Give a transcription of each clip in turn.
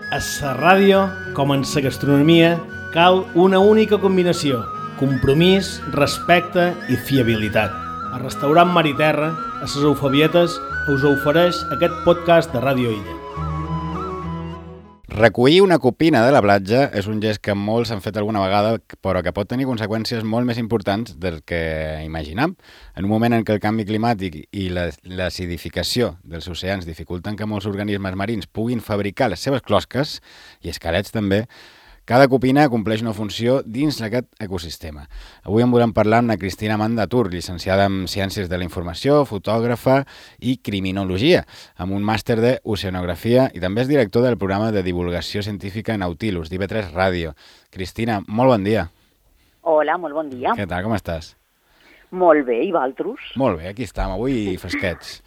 A la ràdio, com en la gastronomia, cal una única combinació: compromís, respecte i fiabilitat. El restaurant Mar i Terra, a les Eufebietes, us ofereix aquest podcast de Ràdio Illa. Recollir una copina de la platja és un gest que molts han fet alguna vegada, però que pot tenir conseqüències molt més importants del que imaginem. En un moment en què el canvi climàtic i l'acidificació dels oceans dificulten que molts organismes marins puguin fabricar les seves closques, i esquelets també, cada copina compleix una funció dins d'aquest ecosistema. Avui en volem parlar amb la Cristina Mandatur, llicenciada en Ciències de la Informació, fotògrafa i criminologia, amb un màster d'oceanografia i també és director del programa de divulgació científica Nautilus, d'IV3 Ràdio. Cristina, molt bon dia. Hola, molt bon dia. Què tal, com estàs? Molt bé, i vosaltres? Molt bé, aquí estem, avui fresquets.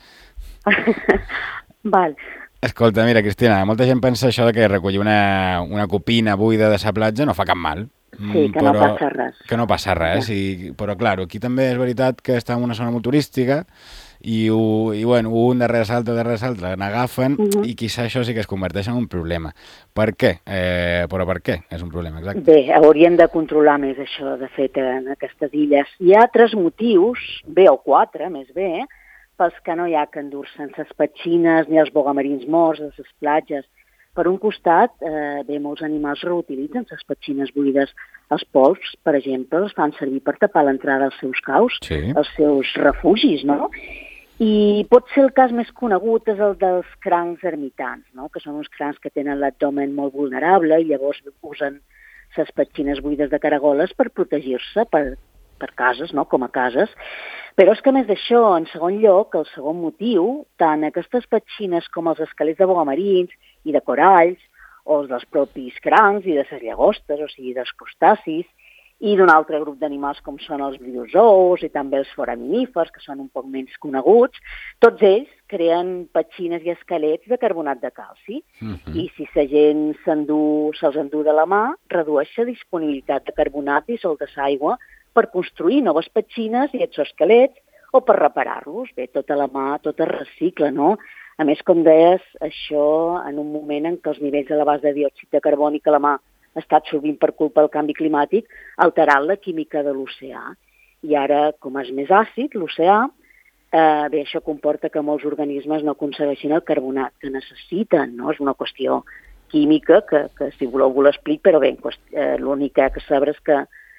Val. Escolta, mira, Cristina, molta gent pensa això de que recollir una copina buida de la platja no fa cap mal. Sí, que no passa res. Que no passa res, però clar, aquí també és veritat que està en una zona molt turística i bueno, un darrere l'altre n'agafen i quizà això sí que es converteix en un problema. Per què? Però per què és un problema, exacte? Bé, hauríem de controlar més això, de fet, en aquestes illes. Hi ha 3 motius, o 4, més bé, pels que no hi ha que endur-se'n les petxines ni els bogamarins morts de les platges. Per un costat, molts animals reutilitzen les petxines buides. Els polps, per exemple, els fan servir per tapar l'entrada als seus caus, als seus refugis, no? I pot ser el cas més conegut és el dels crancs ermitans, no? Que són uns crancs que tenen l'abdomen molt vulnerable i llavors usen les petxines buides de caragoles per protegir-se, per cases, no? Com a cases. Però és que, a més d'això, en segon lloc, el segon motiu, tant aquestes petxines com els esquelets de bogamarins i de coralls, o els dels propis crancs i de les llagostes, o sigui, dels crustacis, i d'un altre grup d'animals com són els briozous i també els foraminífers, que són un poc menys coneguts, tots ells creen petxines i esquelets de carbonat de calci. I si la gent se'ls endú de la mà, redueix la disponibilitat de carbonat i dissolt de l'aigua per construir noves petxines i exoesquelets o per reparar-los. Bé, tota la mà, tot es recicla, no? A més, com deies, això en un moment en què els nivells elevats de diòxid de carboni que la mà està absorbint per culpa del canvi climàtic alterant la química de l'oceà. I ara, com és més àcid, l'oceà, això comporta que molts organismes no aconsegueixin el carbonat que necessiten, no? És una qüestió química que si voleu vous l'explic, però bé, l'únic que has de saber és que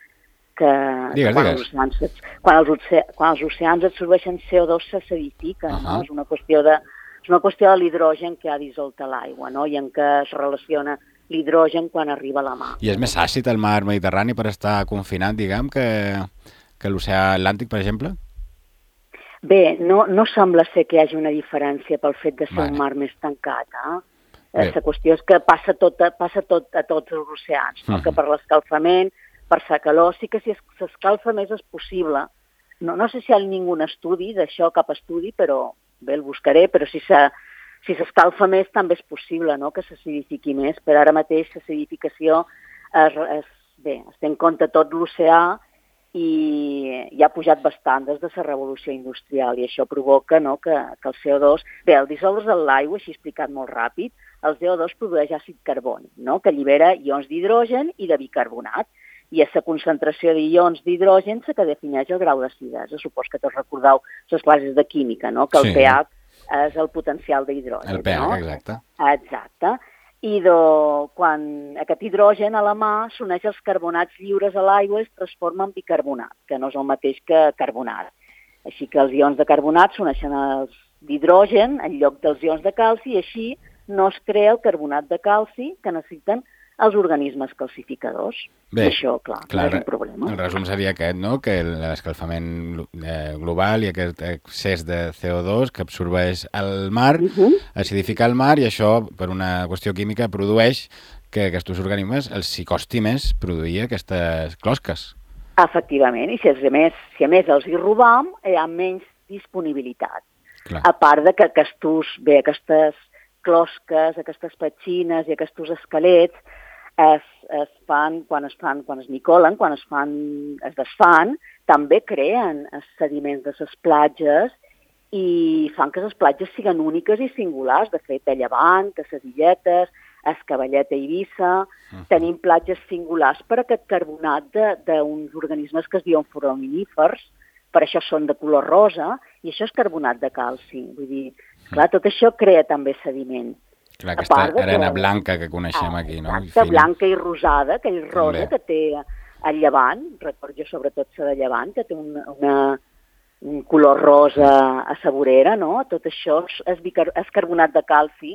quan els oceans absorbeixen CO2 s'acidifiquen, no? És una qüestió de l'hidrogen que ha dissolt a l'aigua, no? I en què es relaciona l'hidrogen quan arriba a la mà. I és més àcid el mar Mediterrani per estar confinat, diguem, que l'oceà Atlàntic, per exemple? Bé, no sembla ser que hi hagi una diferència pel fet de ser un mar més tancat. La qüestió és que passa a tots els oceans, no? Que per l'escalfament, per la calor, sí que si s'escalfa més és possible. No sé si hi ha ningú estudi d'això, cap estudi, però bé, el buscaré, però si s'escalfa més també és possible, no?, que s'acidifiqui més. Però ara mateix l'acidificació es té en compte tot l'oceà i ha pujat bastant des de la revolució industrial i això provoca, no?, que el CO2... Bé, el dissoldre's en l'aigua, així explicat molt ràpid, el CO2 produeix àcid carbònic, no?, que allibera ions d'hidrogen i de bicarbonat. I és la concentració d'ions d'hidrogen la que defineix el grau d'acidesa. Supos que tots recordeu les classes de química, no?, que el pH és el potencial d'hidrogen. El pH, exacte. Exacte. I quan aquest hidrogen a la mà s'uneix als carbonats lliures a l'aigua i es transforma en bicarbonat, que no és el mateix que carbonat. Així que els ions de carbonat s'uneixen als d'hidrogen en lloc dels ions de calci i així no es crea el carbonat de calci que necessiten els organismes calcificadors. Bé, això, clar, no és un problema. El resum seria aquest, no?, que l'escalfament global i aquest excés de CO2 que absorbeix el mar, acidifica el mar i això, per una qüestió química, produeix que aquests organismes els hi costi més produir aquestes closques. Efectivament, i si a més els hi robam, hi ha menys disponibilitat. Clar. A part de que aquestes closques, aquestes petxines i aquests esquelets es fan, quan es nicolen, quan es desfan, també creen sediments de les platges i fan que les platges siguin úniques i singulars. De fet, a Llevant, a les illetes, a Escavallet a Eivissa, tenim platges singulars per aquest carbonat d'uns organismes que es diuen foraminífers, per això són de color rosa, i això és carbonat de calci. Vull dir, clar, tot això crea també sediment. Clar, aquesta arena blanca que coneixem aquí, no? Exacte, blanca i rosada, aquell rosa que té el llevant, recordo jo sobretot ser de llevant, que té un color rosa a saborera, no? Tot això és carbonat de calci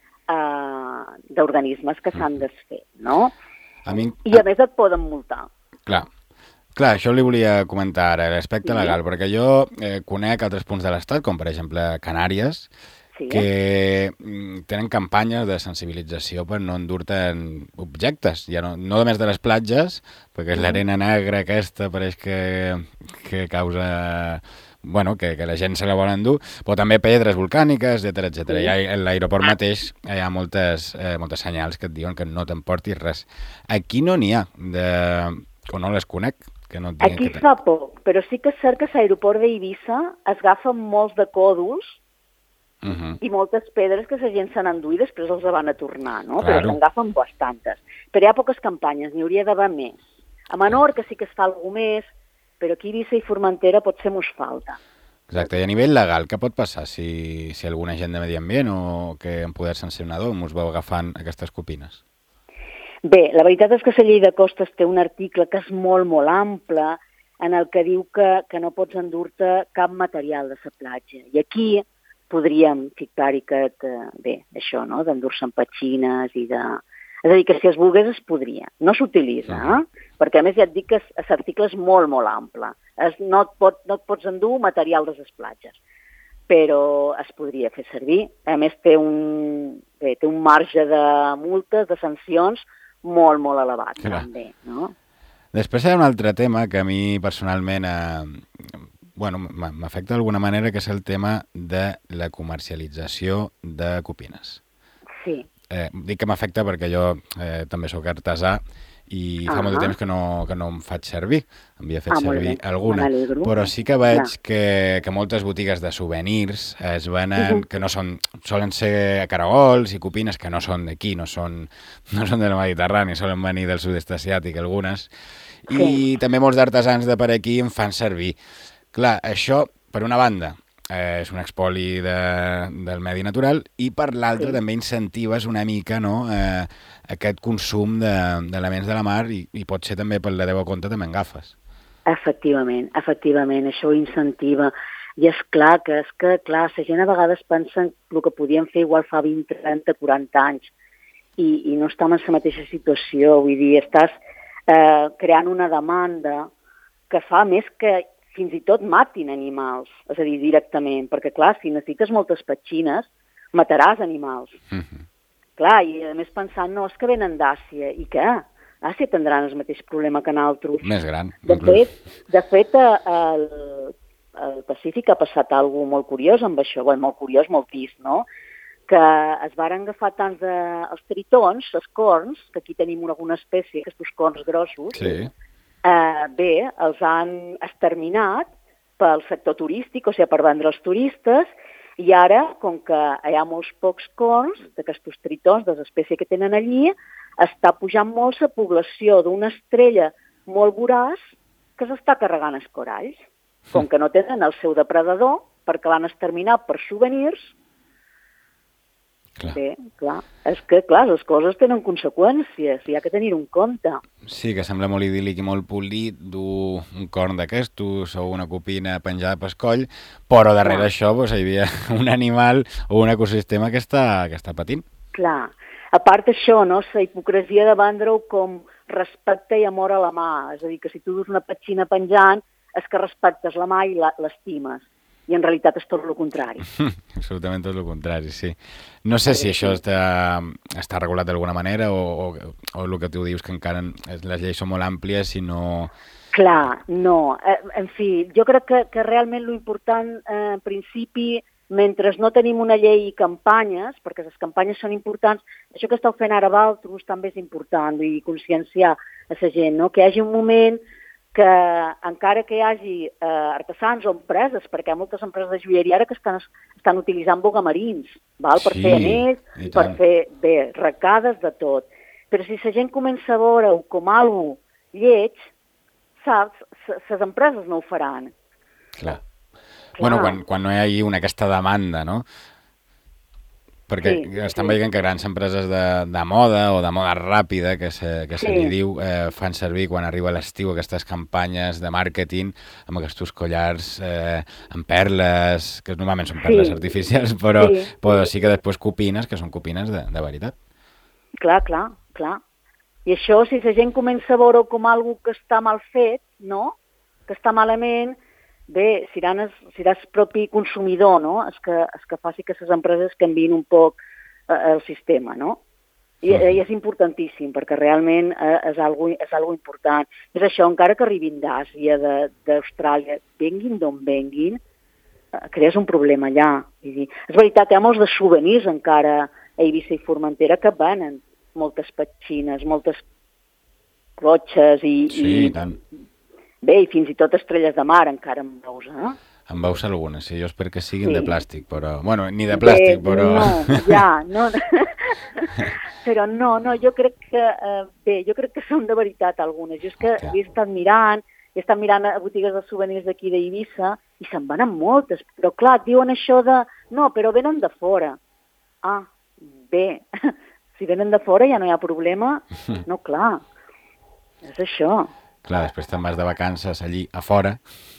d'organismes que s'han desfet, no? I a més et poden multar. Clar, això li volia comentar ara, l'aspecte legal, perquè jo conec altres punts de l'Estat, com per exemple Canàries, que tenen campanyes de sensibilització per no endur-te'n objectes, ja no només de les platges, perquè és l'arena negra aquesta, pareix que causa... Bueno, que la gent se la vol endur, però també pedres volcàniques, etc. I a l'aeroport mateix hi ha moltes senyals que et diuen que no t'emportis res. Aquí no n'hi ha, o no les conec. Aquí es fa poc, però sí que és cert que a l'aeroport d'Eivissa es agafen molts de còdols i moltes pedres que la gent se n'endú i després els van a tornar, no? Però se'n agafen bastantes. Però hi ha poques campanyes, n'hi hauria d'haver més. A Menorca sí que es fa alguna més, però aquí Eivissa i Formentera potser mos falta. Exacte, i a nivell legal, què pot passar si algun agent de medi ambient o que en poder sancionador mos veu agafant aquestes copines? Bé, la veritat és que la llei de costes té un article que és molt, molt ample en el que diu que no pots endur-te cap material de la platja. I aquí podríem ficar-hi això, no?, d'endur-se en petxines i de... És a dir, que si es volgués es podria. No s'utilitza, perquè a més ja et dic que l'article és molt, molt ample. No et pots endur material de les platges, però es podria fer servir. A més té un marge de multes, de sancions, molt, molt elevat, també, no? Després hi ha un altre tema que a mi personalment m'afecta d'alguna manera, que és el tema de la comercialització de copines. Sí. Dic que m'afecta perquè jo també sóc artesà i fa molt de temps que no em faig servir. Havia fet servir alguna. Però sí que veig que moltes botigues de souvenirs es venen, que no són, solen ser caragols i copines que no són d'aquí, no són del Mediterrani, solen venir del sud-est asiàtic algunes. I també molts d'artesans de per aquí en fan servir. Clar, això, per una banda, és un expoli del medi natural i per l'altra també incentives una mica, no, aquest consum d'elements de la mar i pot ser també per la teva compte també en agafes. Efectivament, això ho incentiva. I és clar que la gent a vegades pensa en el que podien fer igual fa 20, 30, 40 anys i no estem en la mateixa situació. Vull dir, estàs creant una demanda que fa més que fins i tot matin animals, és a dir, directament, perquè, clar, si necessites moltes petxines, mataràs animals. Clar, i a més pensant, no, és que venen d'Àsia, i què? Àsia tindran el mateix problema que nosaltres. Més gran. De fet, al Pacífic ha passat alguna molt curiós amb això, molt curiós, molt trist, no? Que es varen agafar tants els tritons, els corns, que aquí tenim alguna espècie, aquests corns grossos, els han exterminat pel sector turístic, o sigui, per vendre als turistes, i ara, com que hi ha molts pocs corns d'aquests tritons, de l'espècie que tenen allí, està pujant molt la població d'una estrella molt voraç que s'està carregant els coralls. Com que no tenen el seu depredador, perquè l'han exterminat per souvenirs, bé, clar, és que, clar, les coses tenen conseqüències, hi ha que tenir un compte. Sí, que sembla molt idíl·lic i molt polit dur un corn d'aquestos o una copina penjada pel coll, però darrere això hi havia un animal o un ecosistema que està patint. Clar, a part d'això, no, la hipocresia de vendre-ho com respecte i amor a la mà, és a dir, que si tu dus una petxina penjant és que respectes la mà i l'estimes. I en realitat és tot el contrari. Absolutament tot el contrari, sí. No sé si això està regulat d'alguna manera o el que tu dius que encara les lleis són molt àmplies i no... Clar, no. En fi, jo crec que realment l'important, en principi, mentre no tenim una llei i campanyes, perquè les campanyes són importants, això que esteu fent ara vosaltres també és important, i conscienciar a la gent, no? Que hi hagi un moment que encara que hi hagi artesans o empreses, perquè hi ha moltes empreses de joieria ara que estan utilitzant bogamarins, val? Per fer anells, per fer, recades de tot. Però si la gent comença a veure-ho com algo lleig, saps, les empreses no ho faran. Clar. Bueno, quan no hi hagi aquesta demanda, no? Perquè estan veient que grans empreses de moda o de moda ràpida, que se li diu, fan servir quan arriba l'estiu aquestes campanyes de màrqueting amb aquests collars amb perles, que normalment són perles artificials, però sí que després copines, que són copines de veritat. Clar. I això, si la gent comença a veure com algo que està mal fet, no? Que està malament, bé, serà el propi consumidor, no? El que faci que les empreses canviïn un poc el sistema, no? I és importantíssim, perquè realment és algo important. És això, encara que arribin d'Àsia, d'Austràlia, venguin d'on venguin, crees un problema allà. És veritat, hi ha molts de souvenirs encara a Eivissa i Formentera que venen moltes petxines, moltes clotxes i... Sí, i tant. Bé, i fins i tot estrelles de mar encara en veus, eh? En veus algunes, sí. Jo espero que siguin de plàstic, però... Bueno, ni de plàstic, però... No. Però no, jo crec que... jo crec que són de veritat algunes. Jo és que he estat mirant a botigues de souvenirs d'aquí d'Eivissa i se'n venen moltes. Però clar, diuen això de... No, però venen de fora. Ah, bé, si venen de fora ja no hi ha problema. No, clar, és això. Clar, després te'n vas de vacances allí a fora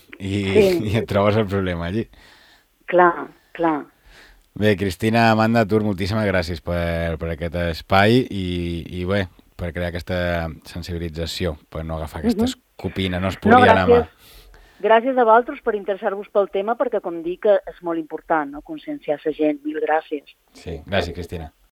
i et trobes el problema allí. Clar. Bé, Cristina, Amanda, Tur, moltíssimes gràcies per aquest espai i bé, per crear aquesta sensibilització, per no agafar aquestes copines, no es podria anar mà. Gràcies a vosaltres per interessar-vos pel tema, perquè com dic, és molt important, no? Conscienciar la gent. Mil gràcies. Sí, gràcies, Cristina.